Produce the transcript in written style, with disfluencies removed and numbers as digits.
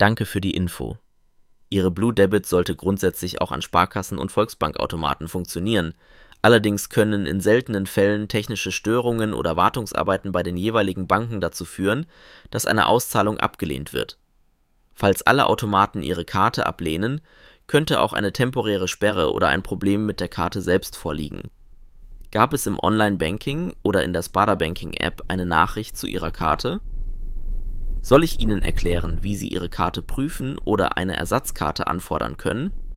Danke für die Info. Ihre Blue Debit sollte grundsätzlich auch an Sparkassen und Volksbankautomaten funktionieren. Allerdings können in seltenen Fällen technische Störungen oder Wartungsarbeiten bei den jeweiligen Banken dazu führen, dass eine Auszahlung abgelehnt wird. Falls alle Automaten Ihre Karte ablehnen, könnte auch eine temporäre Sperre oder ein Problem mit der Karte selbst vorliegen. Gab es im Online-Banking oder in der Sparda-Banking-App eine Nachricht zu Ihrer Karte? Soll ich Ihnen erklären, wie Sie Ihre Karte prüfen oder eine Ersatzkarte anfordern können?